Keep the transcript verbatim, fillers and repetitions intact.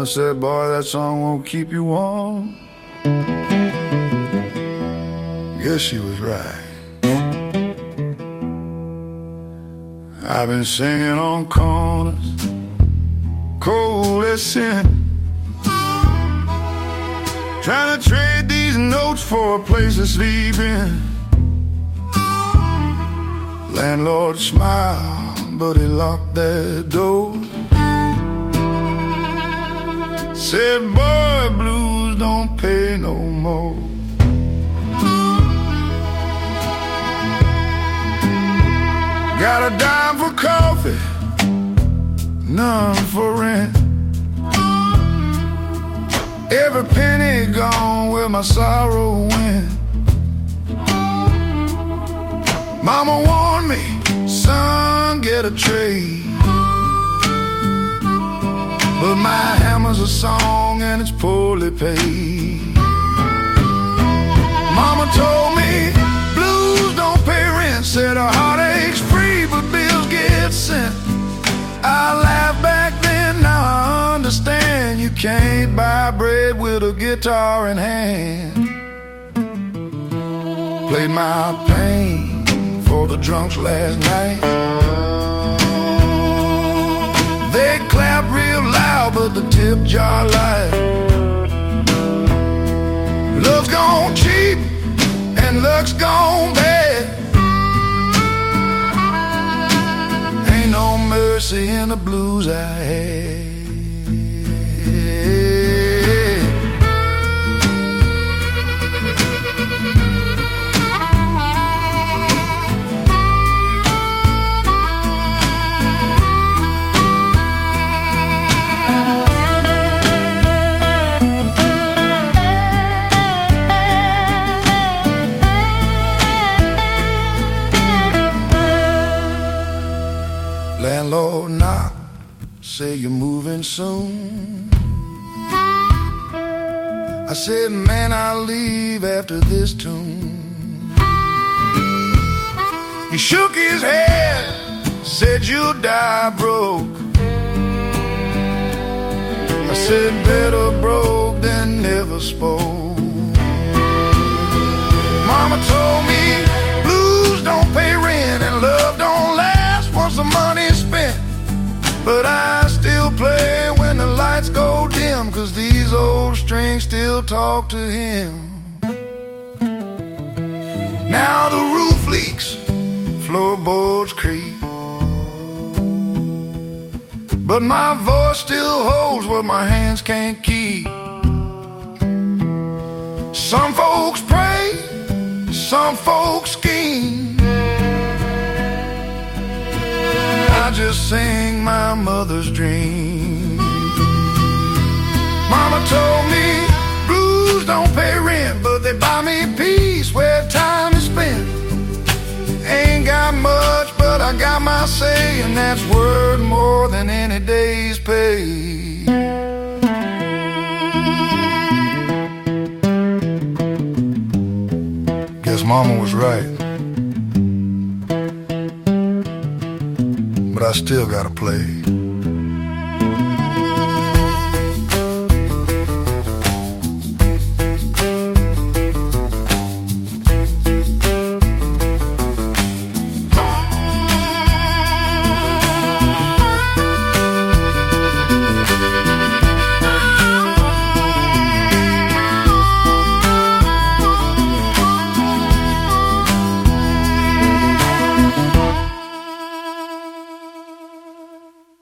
Mama said, boy, that song won't keep you warm. Guess she was right. I've been singing on corners, cold as sin, trying to trade these notes for a place to sleep in. Landlord smiled, but he locked that door. Said, boy, blues don't pay no more. Got a dime for coffee, none for rent. Every penny gone where my sorrow went. Mama warned me, son, get a trade. But my hammer's a song and it's poorly paid. Mama told me, blues don't pay rent. Said a heartache's free, but bills get sent. I laughed back then, now I understand. You can't buy bread with a guitar in hand. Played my pain for the drunks last night. They clapped real loud, but the tip jar light. Love's gone cheap and luck's gone bad. Ain't no mercy in the blues I had. Landlord knock, say you're moving soon. I said, man, I'll leave after this tune. He shook his head, said you'll die broke. I said, better broke than never spoke. Mama told me, blues don't pay rent and love don't last once the money's spent. But I still play when the lights go dim, 'cause these old strings still talk to him. Now the roof leaks, floorboards creak, but my voice still holds what my hands can't keep. Some folks pray, some folks scheme. I just sing my mother's dream. Mama told me blues don't pay rent, but they buy me peace where time is spent. Ain't got much, but I got my say, and that's worth more than any day's pay. Guess Mama was right, but I still gotta play.